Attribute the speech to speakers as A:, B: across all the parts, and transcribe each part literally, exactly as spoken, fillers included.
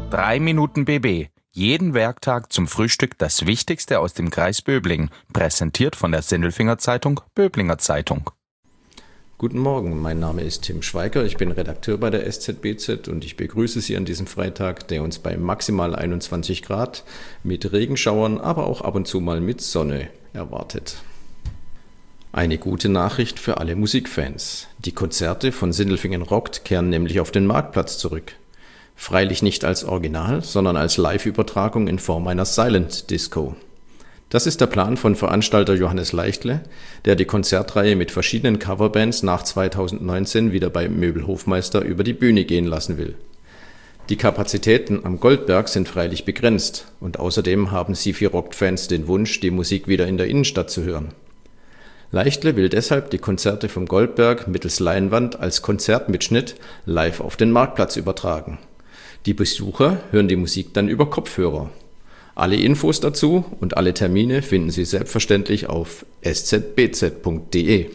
A: Drei Minuten B B. Jeden Werktag zum Frühstück das Wichtigste aus dem Kreis Böblingen. Präsentiert von der Sindelfinger Zeitung, Böblinger Zeitung.
B: Guten Morgen, mein Name ist Tim Schweiger, ich bin Redakteur bei der S Z B Z und ich begrüße Sie an diesem Freitag, der uns bei maximal einundzwanzig Grad mit Regenschauern, aber auch ab und zu mal mit Sonne erwartet. Eine gute Nachricht für alle Musikfans. Die Konzerte von Sindelfingen rockt kehren nämlich auf den Marktplatz zurück. Freilich nicht als Original, sondern als Live-Übertragung in Form einer Silent Disco. Das ist der Plan von Veranstalter Johannes Leichtle, der die Konzertreihe mit verschiedenen Coverbands nach zweitausendneunzehn wieder bei Möbelhofmeister über die Bühne gehen lassen will. Die Kapazitäten am Goldberg sind freilich begrenzt und außerdem haben Sifi Rockt-Fans den Wunsch, die Musik wieder in der Innenstadt zu hören. Leichtle will deshalb die Konzerte vom Goldberg mittels Leinwand als Konzertmitschnitt live auf den Marktplatz übertragen. Die Besucher hören die Musik dann über Kopfhörer. Alle Infos dazu und alle Termine finden Sie selbstverständlich auf s z b z punkt d e.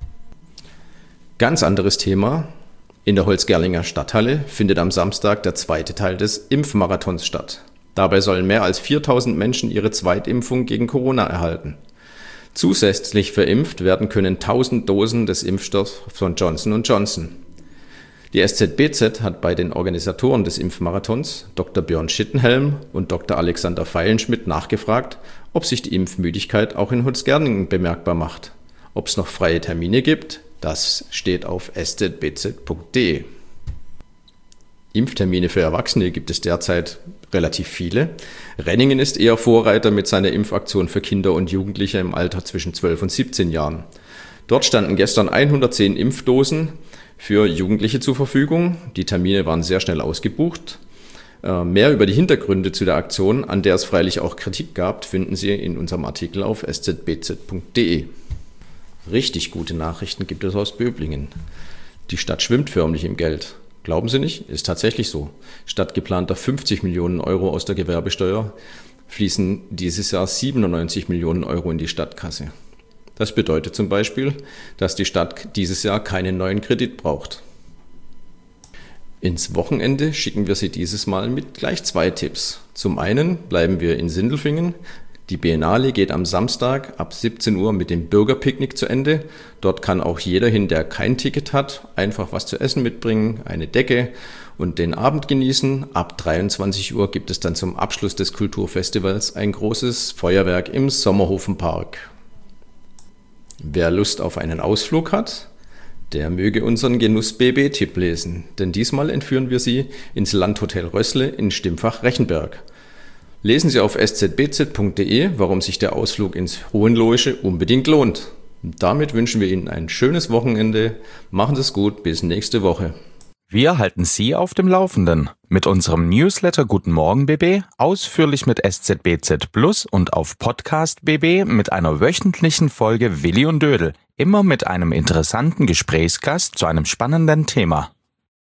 B: Ganz anderes Thema. In der Holzgerlinger Stadthalle findet am Samstag der zweite Teil des Impfmarathons statt. Dabei sollen mehr als viertausend Menschen ihre Zweitimpfung gegen Corona erhalten. Zusätzlich verimpft werden können tausend Dosen des Impfstoffs von Johnson und Johnson. Die S Z B Z hat bei den Organisatoren des Impfmarathons, Doktor Björn Schittenhelm und Doktor Alexander Feilenschmidt, nachgefragt, ob sich die Impfmüdigkeit auch in Holzgerlingen bemerkbar macht. Ob es noch freie Termine gibt, das steht auf s z b z punkt d e. Impftermine für Erwachsene gibt es derzeit relativ viele. Renningen ist eher Vorreiter mit seiner Impfaktion für Kinder und Jugendliche im Alter zwischen zwölf und siebzehn Jahren. Dort standen gestern hundertzehn Impfdosen für Jugendliche zur Verfügung. Die Termine waren sehr schnell ausgebucht. Äh, mehr über die Hintergründe zu der Aktion, an der es freilich auch Kritik gab, finden Sie in unserem Artikel auf s z b z punkt d e. Richtig gute Nachrichten gibt es aus Böblingen. Die Stadt schwimmt förmlich im Geld. Glauben Sie nicht? Ist tatsächlich so. Statt geplanter fünfzig Millionen Euro aus der Gewerbesteuer fließen dieses Jahr siebenundneunzig Millionen Euro in die Stadtkasse. Das bedeutet zum Beispiel, dass die Stadt dieses Jahr keinen neuen Kredit braucht. Ins Wochenende schicken wir Sie dieses Mal mit gleich zwei Tipps. Zum einen bleiben wir in Sindelfingen. Die Biennale geht am Samstag ab siebzehn Uhr mit dem Bürgerpicknick zu Ende. Dort kann auch jeder hin, der kein Ticket hat, einfach was zu essen mitbringen, eine Decke und den Abend genießen. Ab dreiundzwanzig Uhr gibt es dann zum Abschluss des Kulturfestivals ein großes Feuerwerk im Sommerhofenpark. Wer Lust auf einen Ausflug hat, der möge unseren Genuss-B B-Tipp lesen, denn diesmal entführen wir Sie ins Landhotel Rössle in Stimpfach-Rechenberg. Lesen Sie auf s z b z punkt d e, warum sich der Ausflug ins Hohenlohische unbedingt lohnt. Und damit wünschen wir Ihnen ein schönes Wochenende. Machen Sie es gut, bis nächste Woche.
A: Wir halten Sie auf dem Laufenden mit unserem Newsletter Guten Morgen B B, ausführlich mit S Z B Z Plus und auf Podcast B B mit einer wöchentlichen Folge Willi und Dödel, immer mit einem interessanten Gesprächsgast zu einem spannenden Thema.